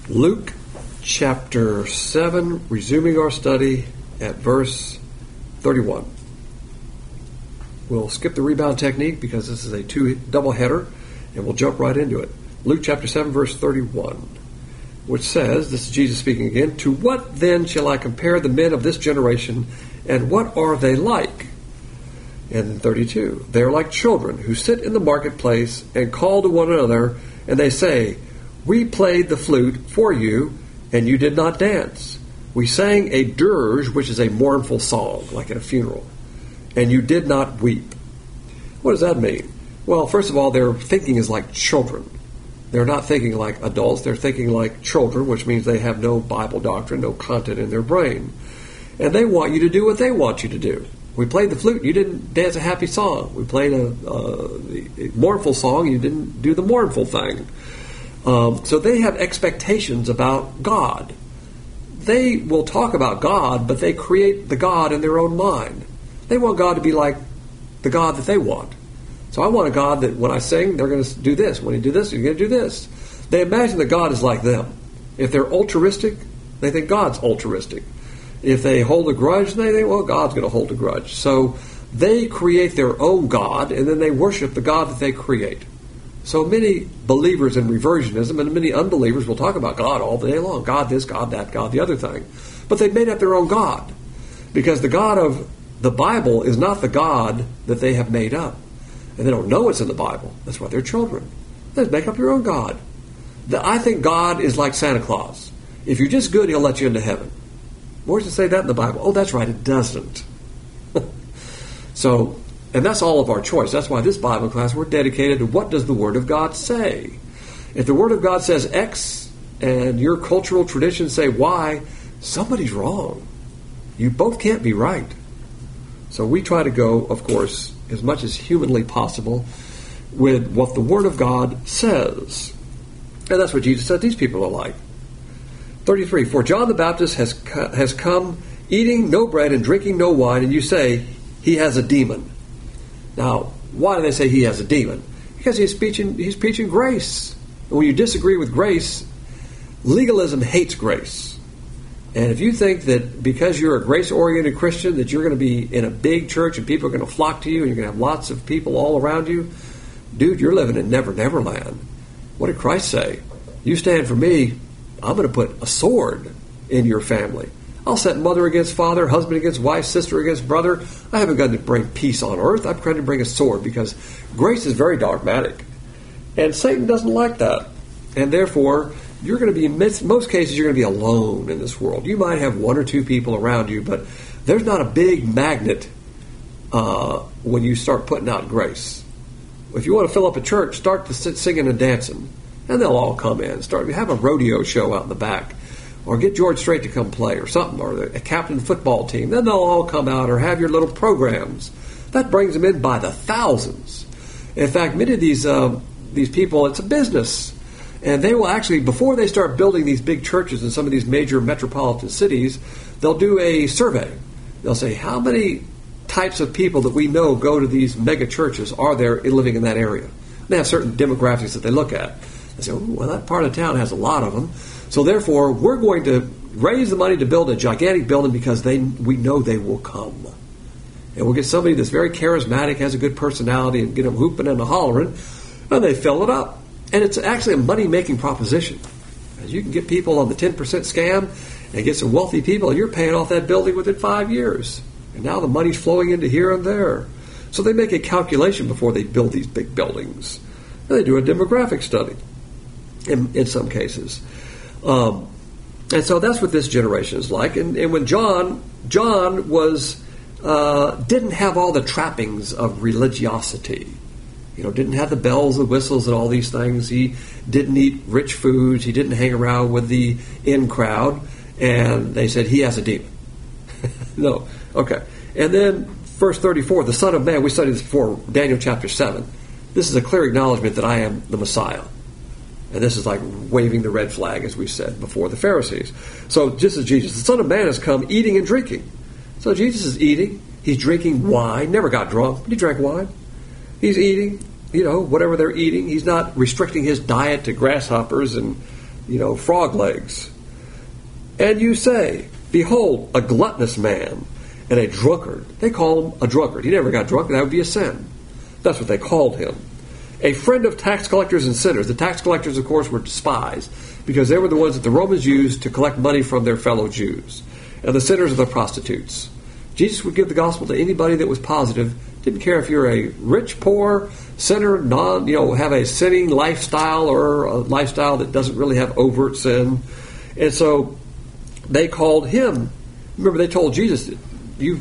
Luke chapter 7, resuming our study at verse 31. We'll skip the rebound technique because this is a double header, and we'll jump right into it. Luke chapter 7, verse 31, which says, this is Jesus speaking again, "To what then shall I compare the men of this generation, and what are they like?" And 32, "They are like children who sit in the marketplace and call to one another, and they say, 'We played the flute for you, and you did not dance. We sang a dirge,'" which is a mournful song, like at a funeral, "and you did not weep." What does that mean? Well, first of all, their thinking is like children. They're not thinking like adults. They're thinking like children, which means they have no Bible doctrine, no content in their brain. And they want you to do what they want you to do. We played the flute, you didn't dance a happy song. We played a mournful song, you didn't do the mournful thing. So they have expectations about God. They will talk about God, but they create the God in their own mind. They want God to be like the God that they want. So I want a God that when I sing, they're going to do this. When you do this, you're going to do this. They imagine that God is like them. If they're altruistic, they think God's altruistic. If they hold a grudge, they think, well, God's going to hold a grudge. So they create their own God, and then they worship the God that they create. So many believers in reversionism and many unbelievers will talk about God all day long. God this, God that, God the other thing. But they've made up their own God. Because the God of the Bible is not the God that they have made up. And they don't know it's in the Bible. That's why they're children. Let's make up your own God. I think God is like Santa Claus. If you're just good, he'll let you into heaven. Where does it say that in the Bible? Oh, that's right, it doesn't. So, and that's all of our choice. That's why this Bible class, we're dedicated to what does the Word of God say. If the Word of God says X and your cultural traditions say Y, somebody's wrong. You both can't be right. So we try to go, of course, as much as humanly possible with what the Word of God says. And that's what Jesus said these people are like. 33, "For John the Baptist has come eating no bread and drinking no wine, and you say he has a demon." Now, why do they say he has a demon? Because he's preaching grace. And when you disagree with grace, legalism hates grace. And if you think that because you're a grace-oriented Christian that you're going to be in a big church and people are going to flock to you and you're going to have lots of people all around you, dude, you're living in Never Never Land. What did Christ say? You stand for me, I'm going to put a sword in your family. I'll set mother against father, husband against wife, sister against brother. I haven't come to bring peace on earth. I've come to bring a sword because grace is very dogmatic. And Satan doesn't like that. And therefore, you're going to be, in most cases, you're going to be alone in this world. You might have one or two people around you, but there's not a big magnet when you start putting out grace. If you want to fill up a church, start singing and dancing, and they'll all come in. Have a rodeo show out in the back, or get George Strait to come play, or something, or a captain football team. Then they'll all come out, or have your little programs. That brings them in by the thousands. In fact, many of these people, it's a business. And they will actually, before they start building these big churches in some of these major metropolitan cities, they'll do a survey. They'll say, how many types of people that we know go to these mega churches are there living in that area? They have certain demographics that they look at. They say, oh, well, that part of town has a lot of them. So therefore, we're going to raise the money to build a gigantic building because we know they will come. And we'll get somebody that's very charismatic, has a good personality, and get them hooping and hollering, and they fill it up. And it's actually a money-making proposition. As you can get people on the 10% scam and get some wealthy people, and you're paying off that building within 5 years. And now the money's flowing into here and there. So they make a calculation before they build these big buildings. And they do a demographic study in some cases. And so that's what this generation is like. And when John was didn't have all the trappings of religiosity. Didn't have the bells, the whistles, and all these things. He didn't eat rich foods. He didn't hang around with the in crowd. And they said, he has a demon. No. Okay. And then verse 34, the Son of Man, we studied this before, Daniel chapter 7. This is a clear acknowledgement that I am the Messiah. And this is like waving the red flag, as we said before the Pharisees. So just as Jesus, the Son of Man has come eating and drinking. So Jesus is eating. He's drinking wine. Never got drunk. He drank wine. He's eating, whatever they're eating. He's not restricting his diet to grasshoppers and frog legs. And you say, behold, a gluttonous man and a drunkard. They call him a drunkard. He never got drunk. That would be a sin. That's what they called him. A friend of tax collectors and sinners. The tax collectors, of course, were despised because they were the ones that the Romans used to collect money from their fellow Jews. And the sinners are the prostitutes. Jesus would give the gospel to anybody that was positive. Didn't care if you're a rich, poor, sinner, have a sinning lifestyle or a lifestyle that doesn't really have overt sin. And so they called him. Remember, they told Jesus, you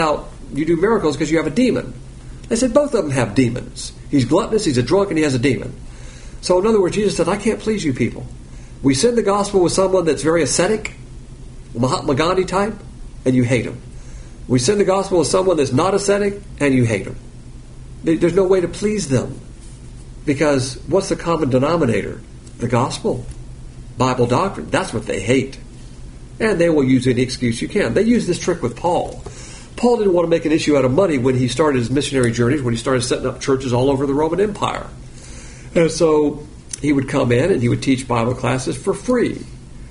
do miracles because you have a demon. They said both of them have demons. He's gluttonous, he's a drunk, and he has a demon. So in other words, Jesus said, I can't please you people. We send the gospel with someone that's very ascetic, Mahatma Gandhi type, and you hate him. We send the gospel with someone that's not ascetic, and you hate him. There's no way to please them. Because what's the common denominator? The gospel. Bible doctrine. That's what they hate. And they will use any excuse you can. They use this trick with Paul. Paul didn't want to make an issue out of money when he started his missionary journeys, when he started setting up churches all over the Roman Empire. And so he would come in and he would teach Bible classes for free.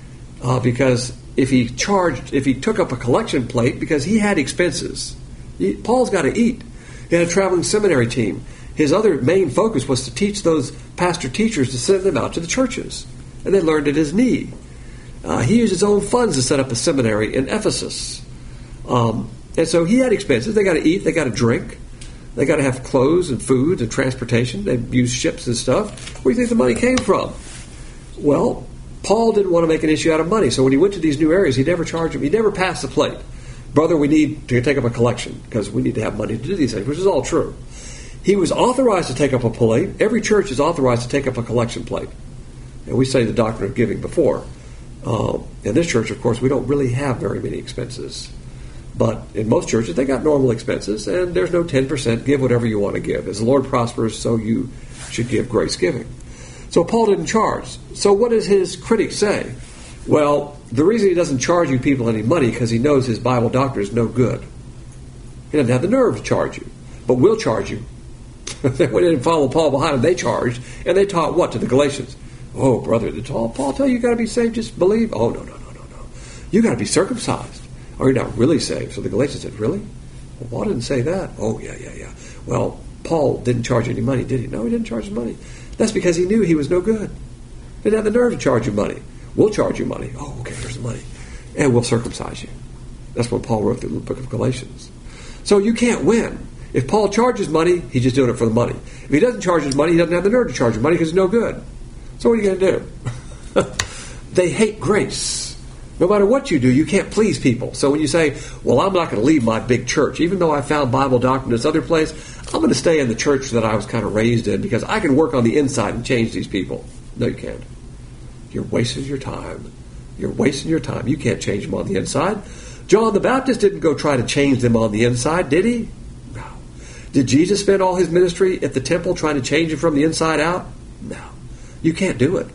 Because if he took up a collection plate, because he had expenses. Paul's got to eat. He had a traveling seminary team. His other main focus was to teach those pastor teachers to send them out to the churches. And they learned at his need. He used his own funds to set up a seminary in Ephesus. And so he had expenses. They got to eat. They got to drink. They got to have clothes and food and transportation. They used ships and stuff. Where do you think the money came from? Well, Paul didn't want to make an issue out of money. So when he went to these new areas, he never charged them. He never passed the plate. Brother, we need to take up a collection because we need to have money to do these things, which is all true. He was authorized to take up a plate. Every church is authorized to take up a collection plate. And we studied the doctrine of giving before. In this church, of course, we don't really have very many expenses. But in most churches, they got normal expenses, and there's no 10%. Give whatever you want to give. As the Lord prospers, so you should give grace giving. So Paul didn't charge. So what does his critics say? Well, the reason he doesn't charge you people any money because he knows his Bible doctrine is no good. He doesn't have the nerve to charge you, but will charge you. They didn't follow Paul behind him. They charged, and they taught what to the Galatians? Oh, brother, did Paul tell you got to be saved, just believe? Oh, no. You got to be circumcised, or you're not really saved. So the Galatians said, really? Well, Paul didn't say that. Oh, yeah. Well, Paul didn't charge any money, did he? No, he didn't charge money. That's because he knew he was no good. He didn't have the nerve to charge you money. We'll charge you money. Oh, okay, here's the money. And we'll circumcise you. That's what Paul wrote in the book of Galatians. So you can't win. If Paul charges money, he's just doing it for the money. If he doesn't charge his money, he doesn't have the nerve to charge his money because he's no good. So what are you going to do? They hate grace. No matter what you do, you can't please people. So when you say, well, I'm not going to leave my big church, even though I found Bible doctrine in this other place, I'm going to stay in the church that I was kind of raised in because I can work on the inside and change these people. No, you can't. You're wasting your time. You're wasting your time. You can't change them on the inside. John the Baptist didn't go try to change them on the inside, did he? No. Did Jesus spend all his ministry at the temple trying to change them from the inside out? No. You can't do it.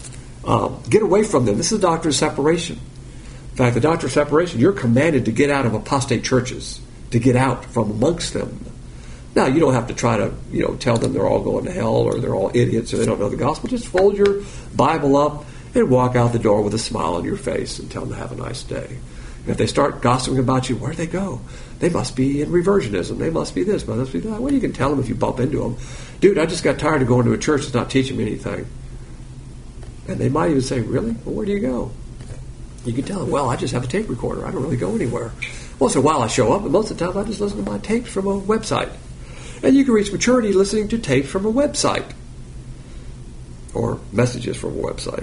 Get away from them. This is the doctrine of separation. In fact, the doctrine of separation, you're commanded to get out of apostate churches, to get out from amongst them. Now, you don't have to try to, tell them they're all going to hell or they're all idiots or they don't know the gospel. Just fold your Bible up and walk out the door with a smile on your face and tell them to have a nice day. And if they start gossiping about you, where'd they go? They must be in reversionism. They must be this, must be that. Well, you can tell them if you bump into them. Dude, I just got tired of going to a church that's not teaching me anything. And they might even say, really? Well, where do you go? You can tell them, well, I just have a tape recorder. I don't really go anywhere. Once in a while I show up, but most of the time I just listen to my tapes from a website. And you can reach maturity listening to tapes from a website. Or messages from a website.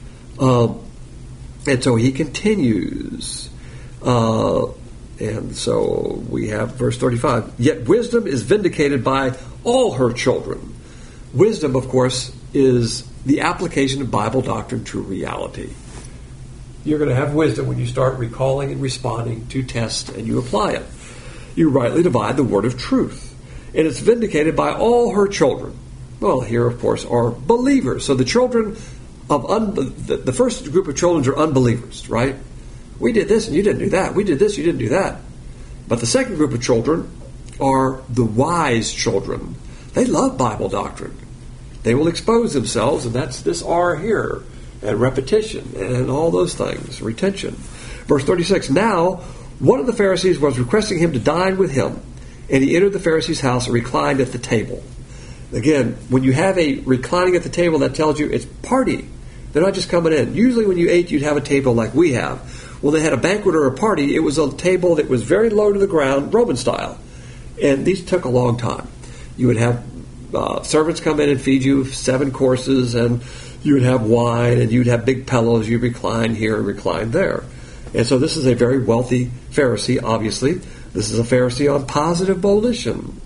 And so he continues. And so we have verse 35. Yet wisdom is vindicated by all her children. Wisdom, of course, is the application of Bible doctrine to reality. You're going to have wisdom when you start recalling and responding to tests and you apply it. You rightly divide the word of truth. And it's vindicated by all her children. Well, here, of course, are believers. So the children of the first group of children are unbelievers, right? We did this and you didn't do that. We did this, you didn't do that. But the second group of children are the wise children. They love Bible doctrine. They will expose themselves, and that's this R here. and repetition and all those things, retention. Verse 36, now one of the Pharisees was requesting him to dine with him, and he entered the Pharisee's house and reclined at the table. Again, when you have a reclining at the table, that tells you it's party. They're not just coming in. Usually when you ate, you'd have a table like we have. When they had a banquet or a party, it was a table that was very low to the ground, Roman style. And these took a long time. You would have servants come in and feed you 7 courses, and you would have wine, and you'd have big pillows. You'd recline here and recline there. And so this is a very wealthy Pharisee, obviously. This is a Pharisee on positive volition.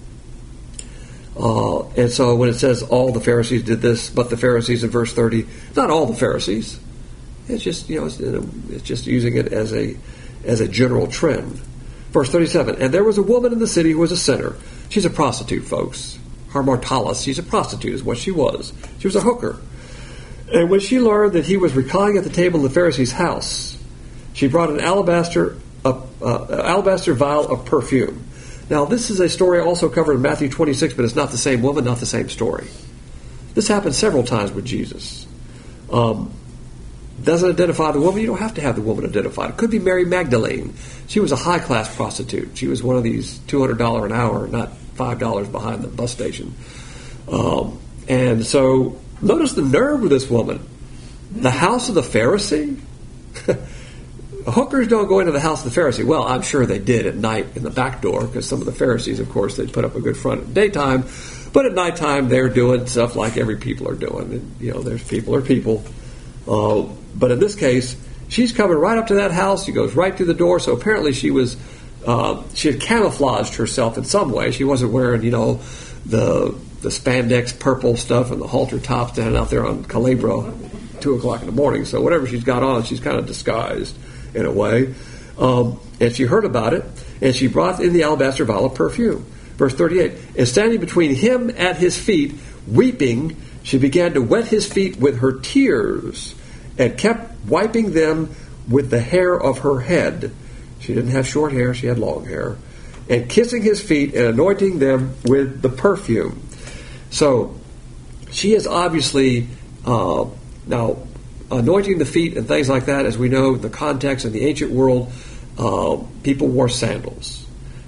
And so when it says all the Pharisees did this, but the Pharisees in verse 30, not all the Pharisees. It's just, it's just using it as a general trend. Verse 37, and there was a woman in the city who was a sinner. She's a prostitute, folks. Hamartalis, she's a prostitute is what she was. She was a hooker. And when she learned that he was reclining at the table in the Pharisee's house, she brought an alabaster vial of perfume. Now, this is a story also covered in Matthew 26, but it's not the same woman, not the same story. This happened several times with Jesus. Doesn't identify the woman. You don't have to have the woman identified. It could be Mary Magdalene. She was a high-class prostitute. She was one of these $200 an hour, not $5 behind the bus station. And so, notice the nerve of this woman. The house of the Pharisee? Hookers don't go into the house of the Pharisee. Well, I'm sure they did at night in the back door, because some of the Pharisees, of course, they'd put up a good front at daytime. But at nighttime, they're doing stuff like every people are doing. And, there's people are people. But in this case, she's coming right up to that house. She goes right through the door. So apparently she had camouflaged herself in some way. She wasn't wearing, the spandex purple stuff and the halter top standing out there on Calabria 2 o'clock in the morning. So whatever she's got on, she's kind of disguised in a way. And she heard about it, and she brought in the alabaster vial of perfume. Verse 38, and standing between him at his feet, weeping, she began to wet his feet with her tears and kept wiping them with the hair of her head. She didn't have short hair, she had long hair. And kissing his feet and anointing them with the perfume. So, she is obviously, now, anointing the feet and things like that, as we know, the context in the ancient world, people wore sandals.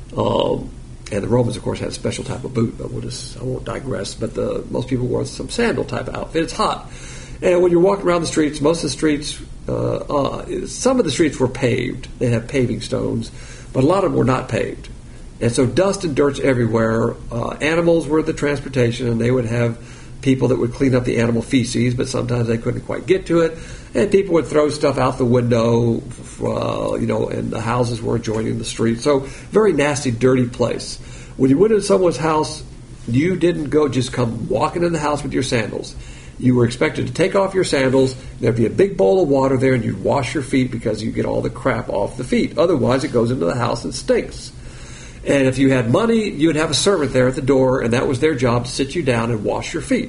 And the Romans, of course, had a special type of boot, but I won't digress. But most people wore some sandal type of outfit. It's hot. And when you're walking around the streets, most of the streets, some of the streets were paved. They had paving stones, but a lot of them were not paved. And so dust and dirt's everywhere. Animals were the transportation, and they would have people that would clean up the animal feces, but sometimes they couldn't quite get to it. And people would throw stuff out the window, and the houses were adjoining the street. So very nasty, dirty place. When you went into someone's house, you didn't just come walking in the house with your sandals. You were expected to take off your sandals. There'd be a big bowl of water there, and you'd wash your feet because you get all the crap off the feet. Otherwise, it goes into the house and stinks. And if you had money, you would have a servant there at the door, and that was their job, to sit you down and wash your feet.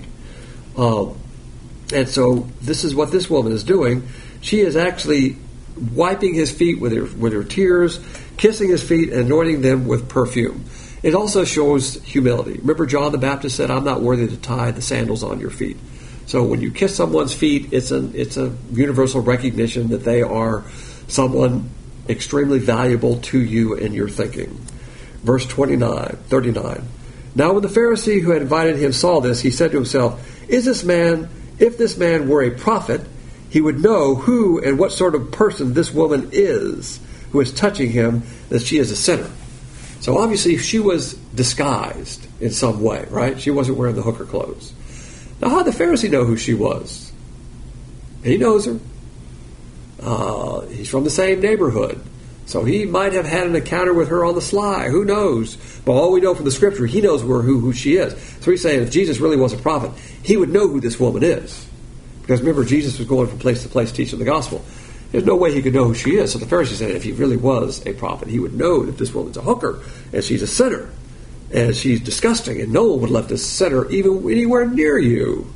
And so this is what this woman is doing. She is actually wiping his feet with her tears, kissing his feet, and anointing them with perfume. It also shows humility. Remember, John the Baptist said, "I'm not worthy to tie the sandals on your feet." So when you kiss someone's feet, it's a universal recognition that they are someone extremely valuable to you in your thinking. Verse 39. Now when the Pharisee who had invited him saw this, he said to himself, if this man were a prophet, he would know who and what sort of person this woman is who is touching him, that she is a sinner. So obviously she was disguised in some way, right? She wasn't wearing the hooker clothes. Now how did the Pharisee know who she was? He knows her. He's from the same neighborhood. So he might have had an encounter with her on the sly. Who knows? But all we know from the Scripture, he knows who she is. So he's saying if Jesus really was a prophet, he would know who this woman is. Because remember, Jesus was going from place to place teaching the gospel. There's no way he could know who she is. So the Pharisee said if he really was a prophet, he would know that this woman's a hooker, and she's a sinner, and she's disgusting, and no one would let this sinner even anywhere near you.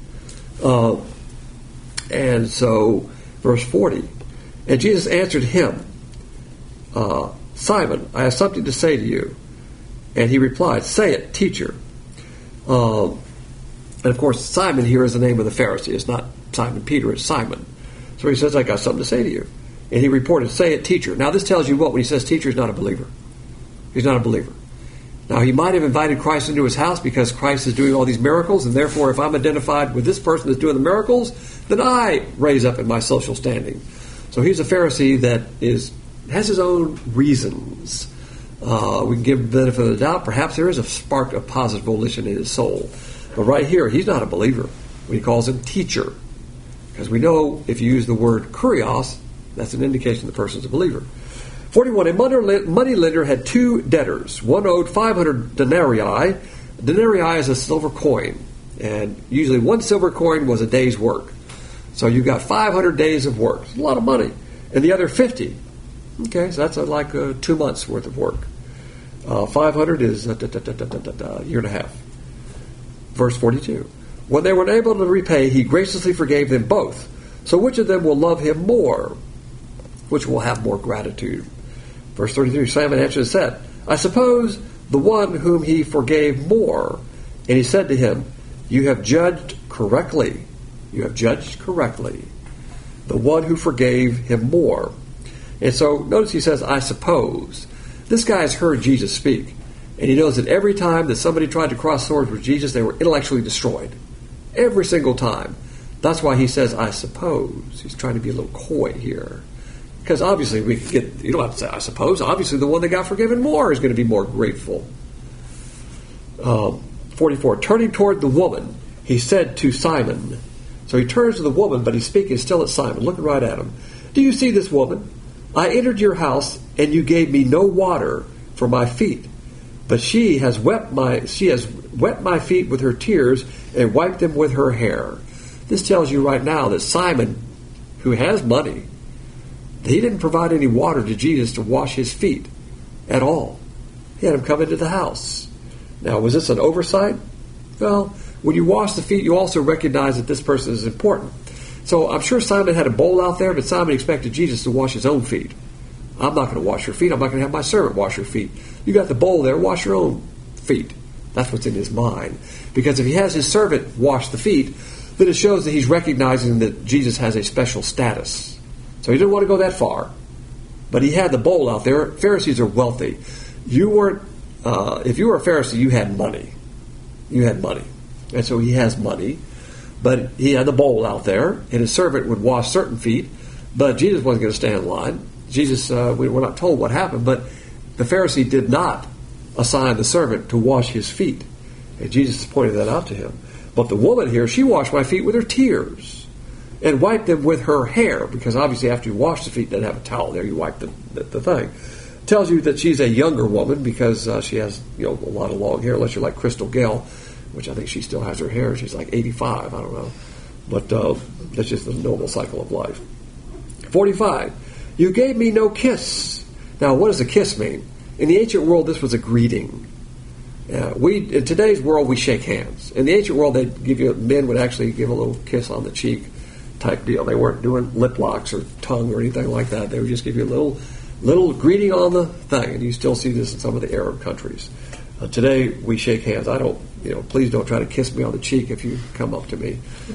And so, verse 40, and Jesus answered him, Simon, I have something to say to you. And he replied, say it, teacher. And of course, Simon here is the name of the Pharisee. It's not Simon Peter, it's Simon. So he says, I got something to say to you. And he reported, say it, teacher. Now this tells you what? When he says teacher, he's not a believer. He's not a believer. Now he might have invited Christ into his house because Christ is doing all these miracles, and therefore if I'm identified with this person that's doing the miracles, then I raise up in my social standing. So he's a Pharisee that has his own reasons. We can give him the benefit of the doubt. Perhaps there is a spark of positive volition in his soul. But right here, he's not a believer when he calls him teacher. Because we know if you use the word kurios, that's an indication the person's a believer. 41, a money lender had two debtors. One owed 500 denarii. Denarii is a silver coin. And usually one silver coin was a day's work. So you've got 500 days of work. It's a lot of money. And the other 50. Okay, so that's like 2 months worth of work. 500 is a year and a half. Verse 42. When they were unable to repay, he graciously forgave them both. So which of them will love him more? Which will have more gratitude? Verse 33, Simon answered and said, I suppose the one whom he forgave more. And he said to him, you have judged correctly. You have judged correctly. The one who forgave him more. And so notice he says, I suppose. This guy has heard Jesus speak. And he knows that every time that somebody tried to cross swords with Jesus, they were intellectually destroyed. Every single time. That's why he says, I suppose. He's trying to be a little coy here. Because obviously we could get, you don't have to say, I suppose. Obviously the one that got forgiven more is going to be more grateful. 44, turning toward the woman, he said to Simon. So he turns to the woman, but he's speaking still at Simon, looking right at him. Do you see this woman? I entered your house, and you gave me no water for my feet. But she has wet my feet with her tears and wiped them with her hair. This tells you right now that Simon, who has money, he didn't provide any water to Jesus to wash his feet at all. He had him come into the house. Now, was this an oversight? Well, when you wash the feet, you also recognize that this person is important. So I'm sure Simon had a bowl out there, but Simon expected Jesus to wash his own feet. I'm not going to wash your feet. I'm not going to have my servant wash your feet. You got the bowl there. Wash your own feet. That's what's in his mind. Because if he has his servant wash the feet, then it shows that he's recognizing that Jesus has a special status. So he didn't want to go that far. But he had the bowl out there. Pharisees are wealthy. You weren't, if you were a Pharisee, you had money. You had money. And so he has money. But he had the bowl out there, and his servant would wash certain feet. But Jesus wasn't going to stand in line. Jesus, we're not told what happened, but the Pharisee did not assign the servant to wash his feet. And Jesus pointed that out to him. But the woman here, she washed my feet with her tears and wiped them with her hair, because obviously after you wash the feet, you don't have a towel there, you wipe the thing. Tells you that she's a younger woman because she has a lot of long hair, unless you're like Crystal Gale, which I think she still has her hair. She's like 85, I don't know. But that's just the normal cycle of life. 45. You gave me no kiss. Now, what does a kiss mean? In the ancient world, this was a greeting. In today's world, we shake hands. In the ancient world, men would actually give a little kiss on the cheek type deal. They weren't doing lip locks or tongue or anything like that. They would just give you a little greeting on the thing. And you still see this in some of the Arab countries. Today, we shake hands. Please don't try to kiss me on the cheek if you come up to me.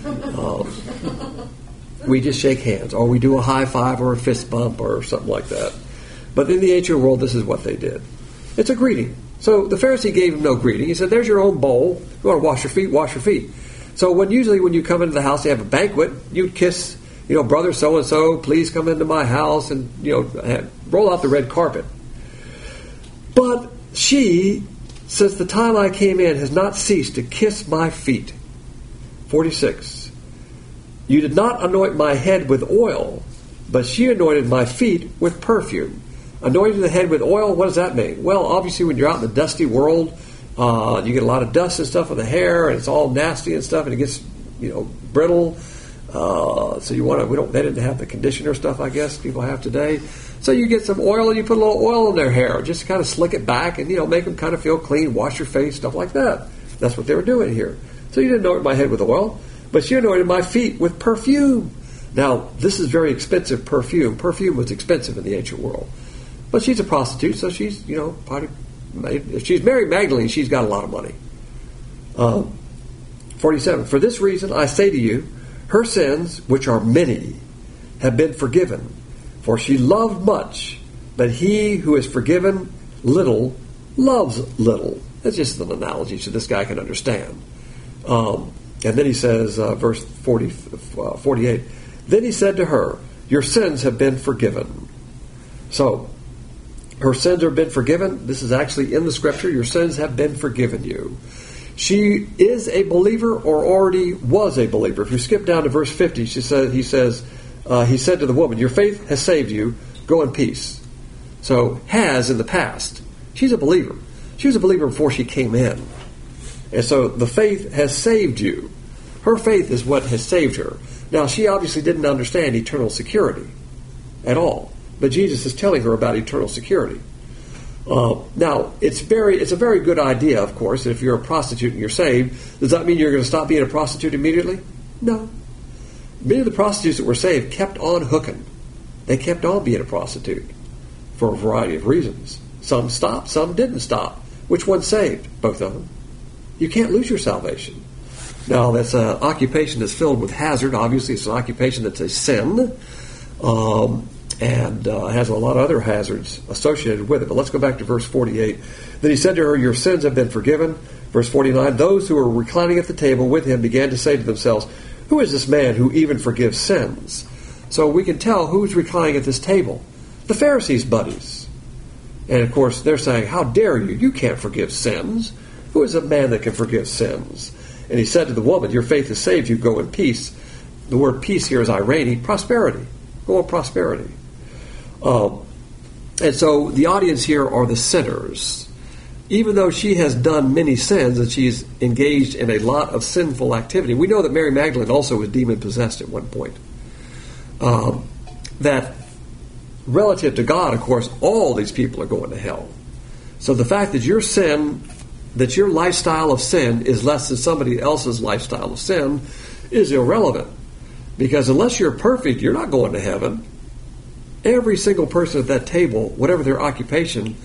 We just shake hands, or we do a high five or a fist bump or something like that. But in the ancient world, this is what they did. It's a greeting. So the Pharisee gave him no greeting. He said, there's your own bowl. You want to wash your feet? Wash your feet. So usually when you come into the house, you have a banquet, you'd kiss, brother so-and-so, please come into my house, and, roll out the red carpet. But she, since the time I came in, has not ceased to kiss my feet. 46. You did not anoint my head with oil, but she anointed my feet with perfume. Anointing the head with oil, what does that mean? Well, obviously when you're out in the dusty world, you get a lot of dust and stuff on the hair, and it's all nasty and stuff, and it gets, brittle. So they didn't have the conditioner stuff, I guess, people have today. So you get some oil, and you put a little oil in their hair, just to kind of slick it back, and, make them kind of feel clean, wash your face, stuff like that. That's what they were doing here. So you didn't anoint my head with oil, but she anointed my feet with perfume. Now, this is very expensive perfume. Perfume was expensive in the ancient world. But she's a prostitute, so she's, probably, if she's Mary Magdalene, she's got a lot of money. 47. For this reason, I say to you, her sins, which are many, have been forgiven, for she loved much, but he who is forgiven little loves little. That's just an analogy so this guy can understand. And then he says, verse 48, then he said to her, your sins have been forgiven. So, her sins have been forgiven. This is actually in the scripture. Your sins have been forgiven you. She is a believer or already was a believer. If you skip down to verse 50, he said to the woman, your faith has saved you. Go in peace. So, has in the past. She's a believer. She was a believer before she came in. And so the faith has saved you. Her faith is what has saved her. Now, she obviously didn't understand eternal security at all. But Jesus is telling her about eternal security. Now, it's a very good idea, of course, that if you're a prostitute and you're saved, does that mean you're going to stop being a prostitute immediately? No. Many of the prostitutes that were saved kept on hooking. They kept on being a prostitute for a variety of reasons. Some stopped, some didn't stop. Which one saved? Both of them. You can't lose your salvation. Now, that's an occupation that's filled with hazard. Obviously, it's an occupation that's a sin. And has a lot of other hazards associated with it. But let's go back to verse 48. Then he said to her, your sins have been forgiven. Verse 49, those who were reclining at the table with him began to say to themselves, who is this man who even forgives sins? So we can tell who's reclining at this table. The Pharisees' buddies. And of course, they're saying, how dare you? You can't forgive sins. Who is a man that can forgive sins? And he said to the woman, your faith has saved you. Go in peace. The word peace here is irene, prosperity. Go in prosperity. And so the audience here are the sinners. Even though she has done many sins and she's engaged in a lot of sinful activity, we know that Mary Magdalene also was demon-possessed at one point. That relative to God, of course, all these people are going to hell. So the fact that your lifestyle of sin is less than somebody else's lifestyle of sin is irrelevant. Because unless you're perfect, you're not going to heaven. Every single person at that table, whatever their occupation,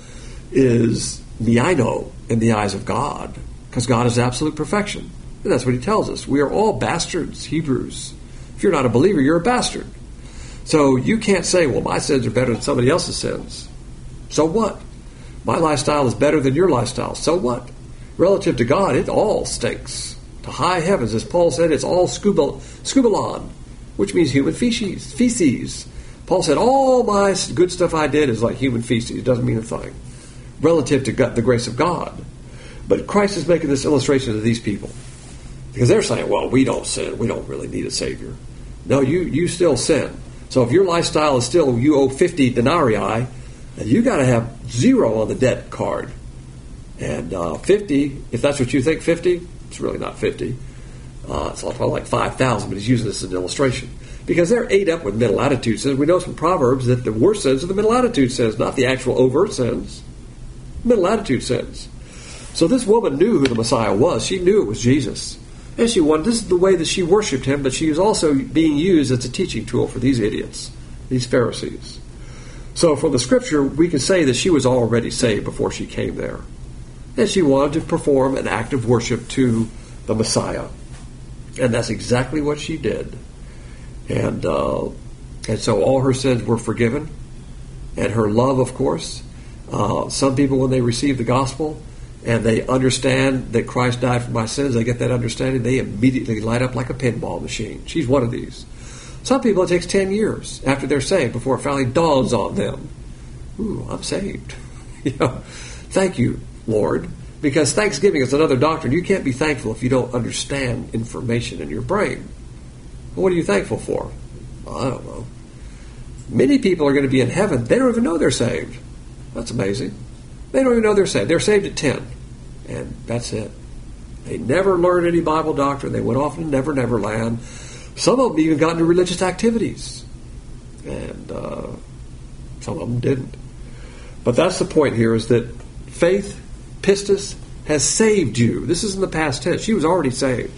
is neino in the eyes of God. Because God is absolute perfection. And that's what he tells us. We are all bastards, Hebrews. If you're not a believer, you're a bastard. So you can't say, well, my sins are better than somebody else's sins. So what? My lifestyle is better than your lifestyle. So what? Relative to God, it all stinks. To high heavens, as Paul said, it's all scubalon, which means human feces. Paul said, all my good stuff I did is like human feces. It doesn't mean a thing. Relative to God, the grace of God. But Christ is making this illustration to these people. Because they're saying, well, we don't sin. We don't really need a Savior. No, you still sin. So if your lifestyle is still, you owe 50 denarii, you got to have 0 on the debt card. And 50, if that's what you think, 50, it's really not 50. It's like 5,000, but he's using this as an illustration. Because they're ate up with middle attitude sins. We know from Proverbs that the worst sins are the middle attitude sins, not the actual overt sins. Middle attitude sins. So this woman knew who the Messiah was. She knew it was Jesus. And she wanted, this is the way that she worshipped him, but she was also being used as a teaching tool for these idiots, these Pharisees. So from the scripture, we can say that she was already saved before she came there. And she wanted to perform an act of worship to the Messiah. And that's exactly what she did. And so all her sins were forgiven. And her love, of course. Some people, when they receive the gospel and they understand that Christ died for my sins, they get that understanding, they immediately light up like a pinball machine. She's one of these. Some people, it takes 10 years after they're saved before it finally dawns on them. Ooh, I'm saved. Thank you, Lord. Because Thanksgiving is another doctrine. You can't be thankful if you don't understand information in your brain. Well, what are you thankful for? Well, I don't know. Many people are going to be in heaven. They don't even know they're saved. That's amazing. They don't even know they're saved. They're saved at 10. And that's it. They never learned any Bible doctrine. They went off into Never Land. Some of them even got into religious activities. And some of them didn't. But that's the point here, is that faith, pistis, has saved you. This is in the past tense. She was already saved.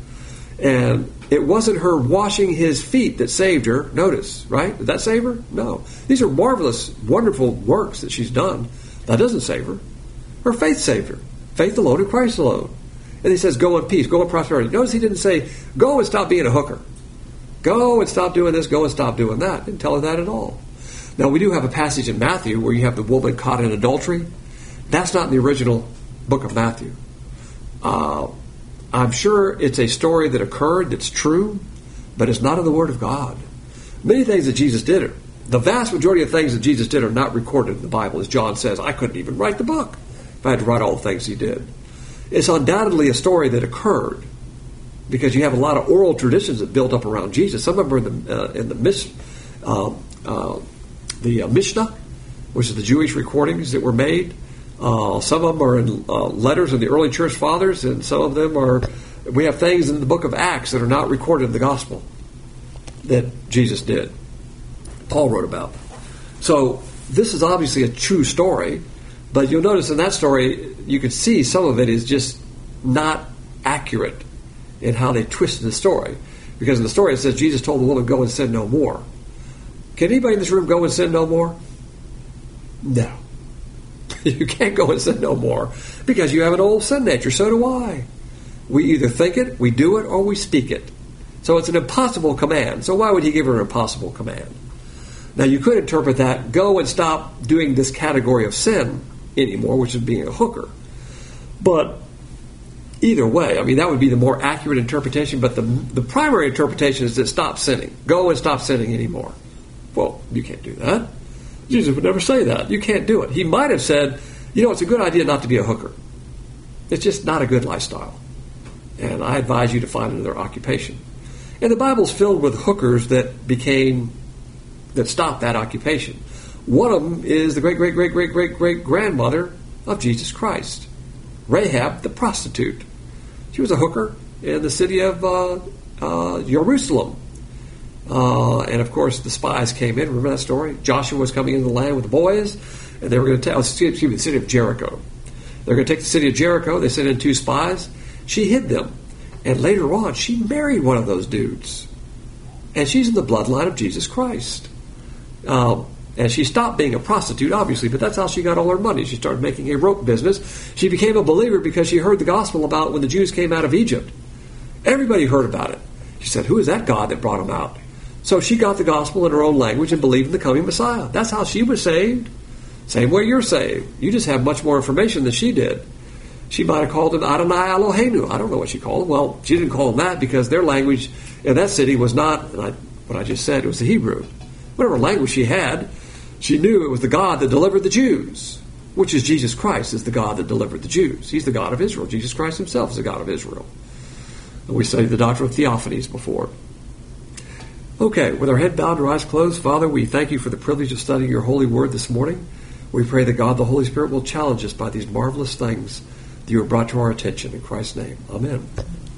And it wasn't her washing his feet that saved her. Notice, right? Did that save her? No. These are marvelous, wonderful works that she's done. That doesn't save her. Her faith saved her. Faith alone in Christ alone. And he says, go in peace, go in prosperity. Notice he didn't say, go and stop being a hooker. Go and stop doing this, go and stop doing that. Didn't tell her that at all. Now, we do have a passage in Matthew where you have the woman caught in adultery. That's not in the original book of Matthew. I'm sure it's a story that occurred that's true, but it's not in the Word of God. Many things that Jesus did, the vast majority of things that Jesus did are not recorded in the Bible. As John says, I couldn't even write the book if I had to write all the things he did. It's undoubtedly a story that occurred because you have a lot of oral traditions that built up around Jesus. Some of them are in the Mishnah, which is the Jewish recordings that were made. Some of them are in letters of the early church fathers, and some of them are, we have things in the book of Acts that are not recorded in the gospel that Jesus did, Paul wrote about. So this is obviously a true story, but you'll notice in that story, you can see some of it is just not accurate in how they twisted the story. Because in the story it says Jesus told the woman, go and sin no more. Can anybody in this room go and sin no more? No. You can't go and sin no more because you have an old sin nature. So do I. We either think it, we do it, or we speak it. So it's an impossible command. So why would he give her an impossible command? Now you could interpret that, go and stop doing this category of sin anymore, which is being a hooker. But either way, I mean, that would be the more accurate interpretation, but the primary interpretation is that stop sinning. Go and stop sinning anymore. Well, you can't do that. Jesus would never say that. You can't do it. He might have said, it's a good idea not to be a hooker. It's just not a good lifestyle. And I advise you to find another occupation. And the Bible's filled with hookers that stopped that occupation. One of them is the great-great-great-great-great-great-grandmother of Jesus Christ, Rahab the prostitute. She was a hooker in the city of Jerusalem. And of course, the spies came in. Remember that story? Joshua was coming into the land with the boys, and they were going to the city of Jericho. They're going to take the city of Jericho. They sent in 2 spies. She hid them. And later on, she married one of those dudes. And she's in the bloodline of Jesus Christ. And she stopped being a prostitute, obviously, but that's how she got all her money. She started making a rope business. She became a believer because she heard the gospel about when the Jews came out of Egypt. Everybody heard about it. She said, who is that God that brought them out? So she got the gospel in her own language and believed in the coming Messiah. That's how she was saved. Same way you're saved. You just have much more information than she did. She might have called him Adonai Eloheinu. I don't know what she called him. Well, she didn't call him that because their language in that city was not, what I just said, it was the Hebrew. Whatever language she had, she knew it was the God that delivered the Jews, which is Jesus Christ is the God that delivered the Jews. He's the God of Israel. Jesus Christ himself is the God of Israel. And we studied the doctrine of theophanies before. Okay, with our head bowed and our eyes closed, Father, we thank you for the privilege of studying your holy word this morning. We pray that God, the Holy Spirit, will challenge us by these marvelous things that you have brought to our attention. In Christ's name, amen.